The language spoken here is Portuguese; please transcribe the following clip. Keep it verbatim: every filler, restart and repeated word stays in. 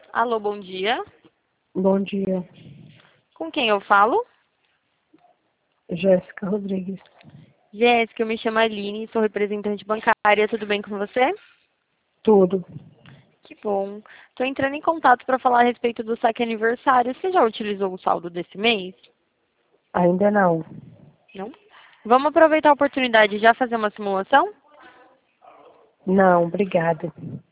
Alô, bom dia. Bom dia, Com quem eu falo? Jéssica Rodrigues. Jéssica, eu me chamo Aline, sou representante bancária. Tudo bem com você? Tudo. Que bom. Estou entrando em contato para falar a respeito do saque aniversário. Você já utilizou o saldo desse mês? Ainda não. Não? Vamos aproveitar a oportunidade de já fazer uma simulação? Não, obrigada.